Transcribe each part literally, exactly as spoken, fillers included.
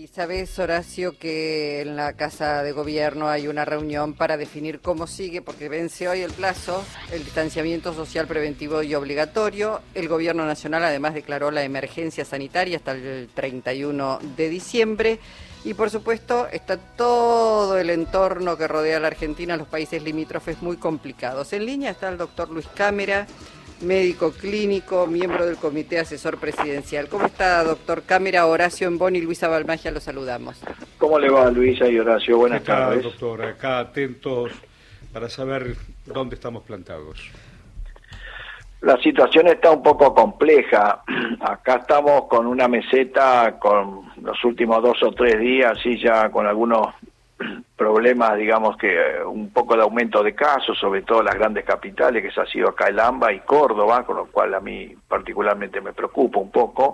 Sabés, Horacio, que en la Casa de Gobierno hay una reunión para definir cómo sigue, porque vence hoy el plazo, el distanciamiento social preventivo y obligatorio. El Gobierno Nacional además declaró la emergencia sanitaria hasta el treinta y uno de diciembre. Y por supuesto está todo el entorno que rodea a la Argentina, los países limítrofes muy complicados. En línea está el doctor Luis Cámara, médico clínico, miembro del Comité Asesor Presidencial. ¿Cómo está, doctor Cámara? Horacio Embón y Luisa Balmagia lo saludamos. ¿Cómo le va, Luisa y Horacio? Buenas tardes. Doctor, acá atentos para saber dónde estamos plantados. La situación está un poco compleja. Acá estamos con una meseta con los últimos dos o tres días, sí, ya con algunos problemas, digamos que un poco de aumento de casos, sobre todo en las grandes capitales, que se ha sido acá el AMBA y Córdoba, con lo cual a mí particularmente me preocupa un poco.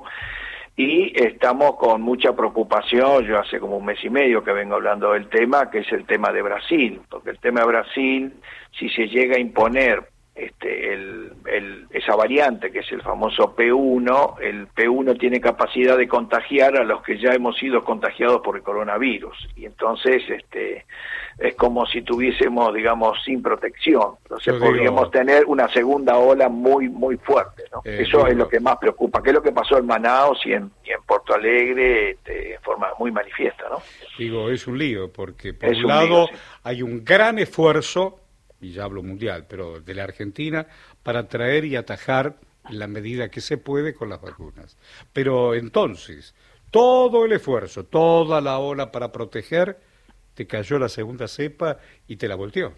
Y estamos con mucha preocupación, yo hace como un mes y medio que vengo hablando del tema, que es el tema de Brasil, porque el tema de Brasil, si se llega a imponer Este, el, el, esa variante que es el famoso P uno, el P uno tiene capacidad de contagiar a los que ya hemos sido contagiados por el coronavirus, y entonces este es como si tuviésemos, digamos, sin protección, entonces Yo podríamos digo, tener una segunda ola muy muy fuerte, ¿no? Eh, Eso digo, es lo que más preocupa, que es lo que pasó en Manaos y en, y en Porto Alegre este, en forma muy manifiesta, ¿no? Digo, es un lío, porque por es un, un lado lío, sí. hay un gran esfuerzo, y ya hablo mundial, pero de la Argentina, para traer y atajar la medida que se puede con las vacunas. Pero entonces, todo el esfuerzo, toda la ola para proteger, te cayó la segunda cepa y te la volteó.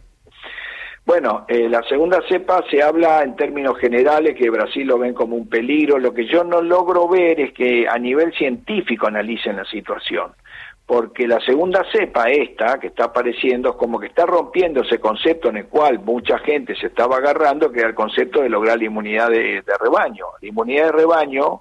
Bueno, eh, la segunda cepa se habla en términos generales que Brasil lo ven como un peligro. Lo que yo no logro ver es que a nivel científico analicen la situación. Porque la segunda cepa esta que está apareciendo es como que está rompiendo ese concepto en el cual mucha gente se estaba agarrando, que era el concepto de lograr la inmunidad de, de rebaño. La inmunidad de rebaño,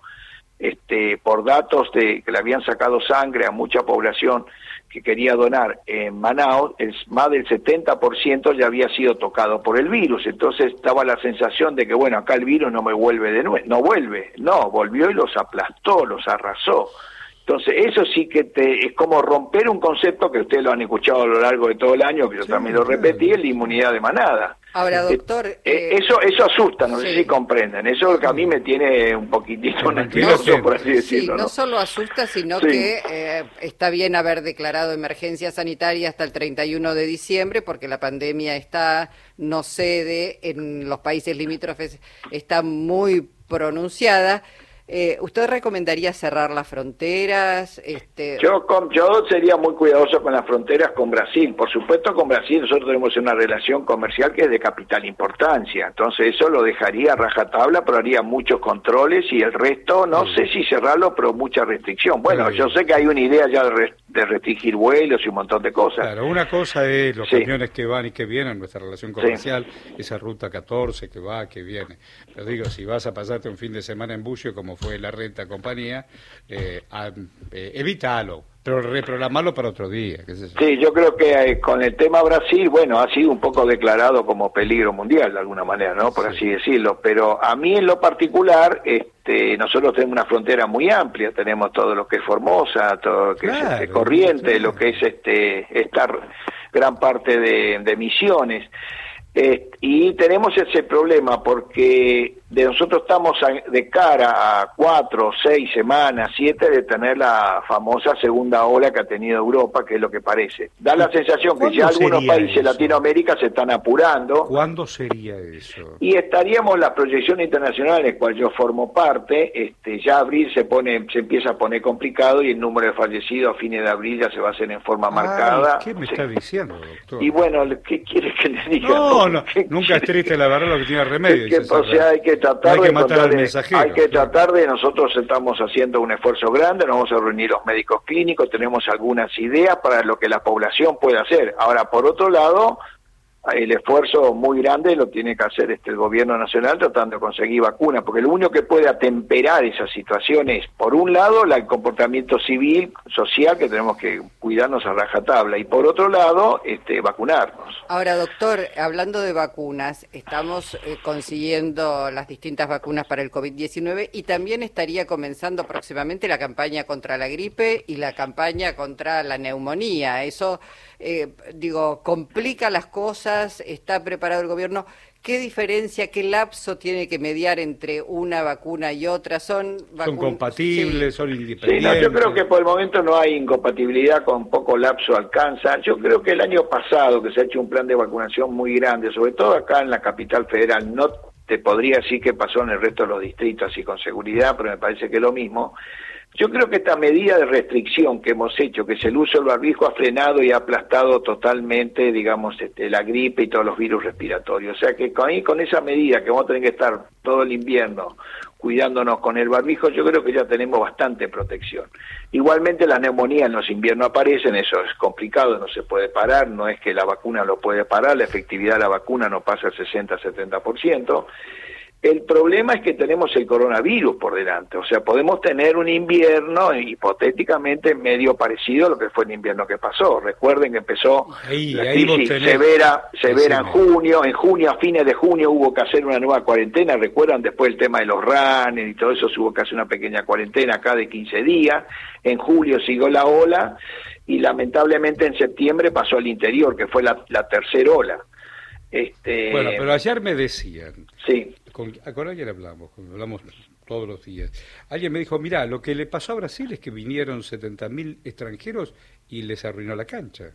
este, por datos de que le habían sacado sangre a mucha población que quería donar en Manaos, el, más del setenta por ciento ya había sido tocado por el virus. Entonces estaba la sensación de que, bueno, acá el virus no me vuelve de nuevo, no vuelve, no, volvió y los aplastó, los arrasó. Entonces, eso sí que te, es como romper un concepto que ustedes lo han escuchado a lo largo de todo el año, que yo sí, también lo repetí, es la inmunidad de manada. Ahora, doctor... Eh, eh, eso eso asusta, no sí. sé si comprenden, eso es lo que a mí me tiene un poquitito nervioso, por así decirlo. Sí, no, ¿no? solo asusta, sino sí. que eh, está bien haber declarado emergencia sanitaria hasta el treinta y uno de diciembre, porque la pandemia está, no cede, en los países limítrofes está muy pronunciada. Eh, ¿Usted recomendaría cerrar las fronteras? Este... Yo con, yo sería muy cuidadoso con las fronteras con Brasil. Por supuesto, con Brasil nosotros tenemos una relación comercial que es de capital importancia. Entonces eso lo dejaría a rajatabla, pero haría muchos controles y el resto, no sí. sé si cerrarlo, pero mucha restricción. Bueno, sí. yo sé que hay una idea ya de, re, de restringir vuelos y un montón de cosas. Claro, una cosa es los sí. camiones que van y que vienen, nuestra relación comercial, sí. esa ruta catorce que va, que viene. Pero digo, si vas a pasarte un fin de semana en Bucio, como fue la renta compañía, eh, a, eh, evítalo, pero reprogramarlo para otro día. ¿Qué es eso? Sí, yo creo que eh, con el tema Brasil, bueno, ha sido un poco declarado como peligro mundial de alguna manera, ¿no? Por sí. así decirlo, pero a mí en lo particular, este, nosotros tenemos una frontera muy amplia, tenemos todo lo que es Formosa, todo lo que claro, es este, Corrientes, sí. lo que es este esta gran parte de, de Misiones. Eh, y tenemos ese problema porque de nosotros estamos a, de cara a cuatro, seis semanas, siete de tener la famosa segunda ola que ha tenido Europa, que es lo que parece. Da la sensación que ya algunos países de Latinoamérica se están apurando. ¿Cuándo sería eso? Y estaríamos, la proyección internacional, en la cual yo formo parte, este, ya abril se pone, se empieza a poner complicado y el número de fallecidos a fines de abril ya se va a hacer en forma Ay, marcada. ¿Qué me sí. está diciendo, doctor? Y bueno, ¿qué quiere que le diga? No, no, nunca es triste la verdad, lo que tiene remedio. Es que, o sea, hay que tratar no hay que de matar al de, mensajero. Hay que tratar de, nosotros estamos haciendo un esfuerzo grande, nos vamos a reunir los médicos clínicos, tenemos algunas ideas para lo que la población puede hacer. Ahora, por otro lado, el esfuerzo muy grande lo tiene que hacer este el gobierno nacional tratando de conseguir vacunas, porque lo único que puede atemperar esa situación es, por un lado, la- el comportamiento civil, social, que tenemos que cuidarnos a rajatabla, y por otro lado, este vacunarnos. Ahora, doctor, hablando de vacunas, estamos eh, consiguiendo las distintas vacunas para el COVID diecinueve y también estaría comenzando próximamente la campaña contra la gripe y la campaña contra la neumonía. Eso, eh, digo, complica las cosas, está preparado el gobierno. ¿Qué diferencia, qué lapso tiene que mediar entre una vacuna y otra? ¿Son Son vacun- compatibles, Sí. son Sí, independientes. no, yo creo que por el momento no hay incompatibilidad, con poco lapso alcanza. Yo creo que el año pasado que se ha hecho un plan de vacunación muy grande, sobre todo acá en la capital federal, no te podría decir qué pasó en el resto de los distritos así con seguridad, pero me parece que es lo mismo. Yo creo que esta medida de restricción que hemos hecho, que es el uso del barbijo, ha frenado y ha aplastado totalmente, digamos, este, la gripe y todos los virus respiratorios. O sea que con, ahí, con esa medida que vamos a tener que estar todo el invierno cuidándonos con el barbijo, yo creo que ya tenemos bastante protección. Igualmente las neumonías en los inviernos aparecen, eso es complicado, no se puede parar, no es que la vacuna lo puede parar, la efectividad de la vacuna no pasa al sesenta a setenta por ciento. El problema es que tenemos el coronavirus por delante, o sea, podemos tener un invierno hipotéticamente medio parecido a lo que fue el invierno que pasó. Recuerden que empezó Ahí, la ahí vos crisis tenés- severa, severa en Decime. junio, en junio, a fines de junio hubo que hacer una nueva cuarentena, recuerdan después el tema de los runners y todo eso, se hubo que hacer una pequeña cuarentena acá de quince días, en julio siguió la ola y lamentablemente en septiembre pasó al interior, que fue la, la tercera ola. Este, Bueno, pero ayer me decían, sí. con, con alguien hablamos, con- hablamos todos los días, alguien me dijo, mirá, lo que le pasó a Brasil es que vinieron setenta mil extranjeros y les arruinó la cancha.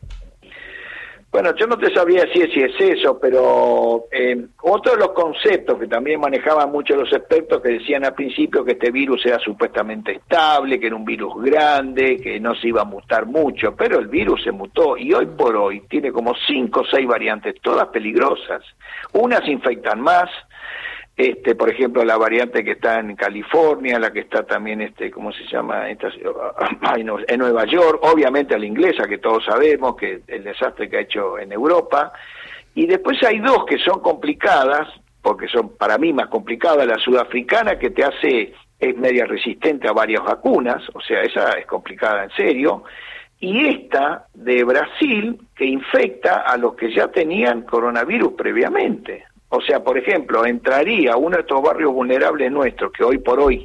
Bueno, yo no te sabría decir si es eso, pero eh, otro de los conceptos que también manejaban muchos los expertos que decían al principio que este virus era supuestamente estable, que era un virus grande, que no se iba a mutar mucho, pero el virus se mutó y hoy por hoy tiene como cinco o seis variantes, todas peligrosas. Unas infectan más, este, por ejemplo, la variante que está en California, la que está también, este, ¿cómo se llama? Esta, ay, no, en Nueva York, obviamente la inglesa, que todos sabemos, que el desastre que ha hecho en Europa, y después hay dos que son complicadas, porque son para mí más complicadas, la sudafricana, que te hace, es media resistente a varias vacunas, o sea, esa es complicada en serio, y esta de Brasil, que infecta a los que ya tenían coronavirus previamente. O sea, por ejemplo, entraría uno de estos barrios vulnerables nuestros, que hoy por hoy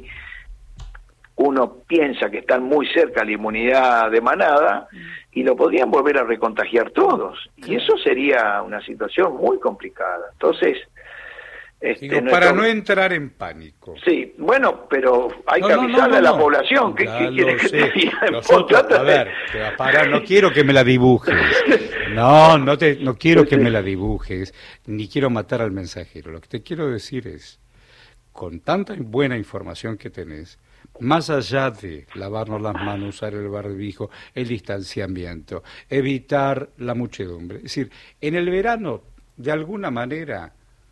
uno piensa que están muy cerca de la inmunidad de manada, y lo podrían volver a recontagiar todos. Y eso sería una situación muy complicada. Entonces, este, Digo, nuestro- para no entrar en pánico. Sí, bueno, pero hay No, que no, no, avisarle no, a la no. población. ¿Qué, Ya qué lo quieres que sé. te diga? Nosotros, Trata a de- ver, te va a parar, no quiero que me la dibujes. No, no te, no quiero Sí, que sí. me la dibujes, ni quiero matar al mensajero. Lo que te quiero decir es, con tanta buena información que tenés, más allá de lavarnos las manos, usar el barbijo, el distanciamiento, evitar la muchedumbre, es decir, en el verano, de alguna manera,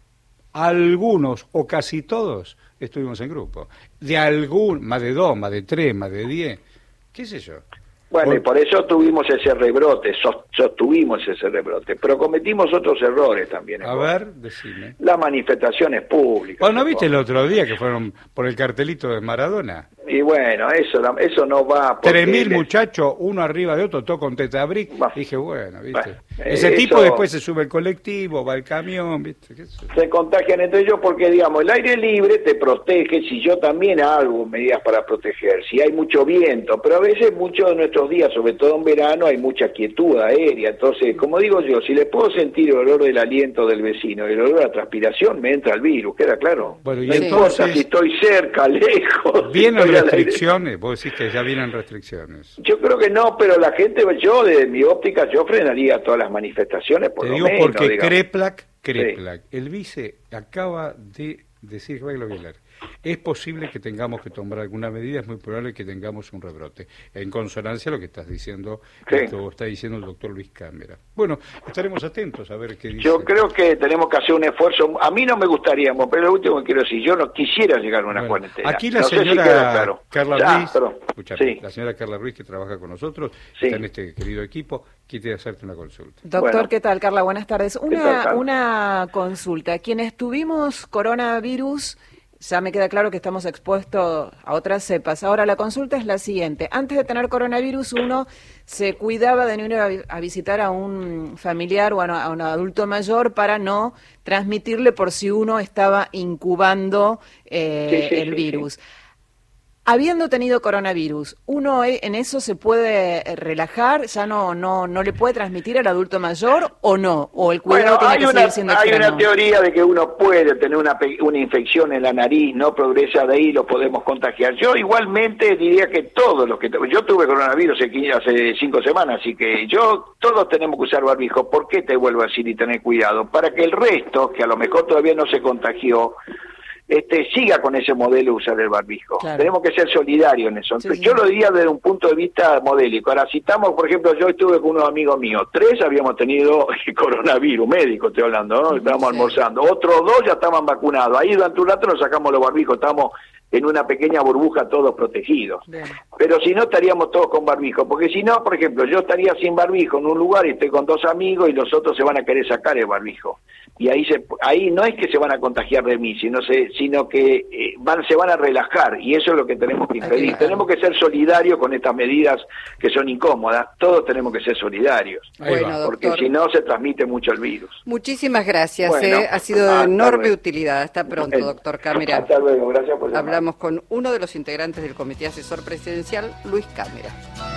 algunos o casi todos estuvimos en grupo. De algún, más de dos, más de tres, más de diez, qué sé yo. Bueno, Por- y por eso tuvimos ese rebrote, sos- sostuvimos ese rebrote, pero cometimos otros errores también. A en ver, decime. Las manifestaciones públicas. Bueno, ¿no en viste el Córdoba. otro día que fueron por el cartelito de Maradona? Y bueno, eso la- eso no va. porque Tres mil le- muchachos, uno arriba de otro, todo con tetabric. Va. Dije, bueno, ¿viste? Bueno, Ese eh, tipo eso- después se sube al colectivo, va al camión, ¿viste? ¿Qué sé yo? Se contagian entre ellos porque, digamos, el aire libre te protege, si yo también hago medidas para proteger, si hay mucho viento, pero a veces muchos de nuestros días, sobre todo en verano, hay mucha quietud aérea, entonces, como digo yo, si le puedo sentir el olor del aliento del vecino y el olor a transpiración, me entra el virus, ¿queda claro? Bueno, y no entonces- importa si estoy cerca, lejos. si ¿Vienen estoy al aire. restricciones? Vos decís que ya vienen restricciones. Yo creo que no, pero la gente, yo desde mi óptica, yo frenaría todas las manifestaciones, por Te lo digo menos, porque digamos. Kreplak, Kreplak, el vice acaba de decir, que va a leer, es posible que tengamos que tomar alguna medida, es muy probable que tengamos un rebrote, en consonancia a lo que estás diciendo, sí. esto está diciendo el doctor Luis Cámara. Bueno, estaremos atentos a ver qué dice. Yo creo que tenemos que hacer un esfuerzo, a mí no me gustaría, pero lo último que quiero decir, yo no quisiera llegar a una bueno, cuarentena. Aquí la no señora sé si queda claro. Carla ya, Ruiz, pero, escuchame, sí. la señora Carla Ruiz que trabaja con nosotros, sí. está en este querido equipo, quiere hacerte una consulta. Doctor, bueno. ¿qué tal, Carla? Buenas tardes. Una, tal, una consulta. Quienes tuvimos coronavirus, ya me queda claro que estamos expuestos a otras cepas. Ahora, la consulta es la siguiente. Antes de tener coronavirus, uno se cuidaba de no ir a, a visitar a un familiar o a, a un adulto mayor para no transmitirle por si uno estaba incubando eh, sí, sí, el sí, virus. Sí. Habiendo tenido coronavirus, ¿uno en eso se puede relajar? ¿Ya no no no le puede transmitir al adulto mayor o no? ¿O el cuidado bueno, tiene hay que una, seguir siendo hay extremo? una teoría de que uno puede tener una, una infección en la nariz, no progresa de ahí, lo podemos contagiar. Yo igualmente diría que todos los que... Yo tuve coronavirus hace cinco semanas, así que yo todos tenemos que usar barbijo. ¿Por qué te vuelvo a decir y tener cuidado? Para que el resto, que a lo mejor todavía no se contagió, Este, siga con ese modelo de usar el barbijo. Claro. Tenemos que ser solidarios en eso. Sí, sí. Yo lo diría desde un punto de vista modélico. Ahora, citamos, por ejemplo, yo estuve con unos amigos míos, tres habíamos tenido coronavirus, médico estoy hablando, ¿no? Estábamos sí. almorzando, otros dos ya estaban vacunados. Ahí durante un rato nos sacamos los barbijos, estábamos en una pequeña burbuja todos protegidos. Bien. Pero si no, estaríamos todos con barbijo, porque si no, por ejemplo, yo estaría sin barbijo en un lugar y estoy con dos amigos y los otros se van a querer sacar el barbijo. Y ahí se, ahí no es que se van a contagiar de mí, sino, se, sino que eh, van, se van a relajar, y eso es lo que tenemos que impedir. Claro. Tenemos que ser solidarios con estas medidas que son incómodas, todos tenemos que ser solidarios, Bueno, porque doctor, si no se transmite mucho el virus. muchísimas gracias, Bueno, eh. ha sido de hasta enorme luego. utilidad. Hasta pronto, Bueno, doctor Cámara. Hasta luego, gracias por llamar. Hablamos con uno de los integrantes del Comité Asesor Presidencial, Luis Cámara.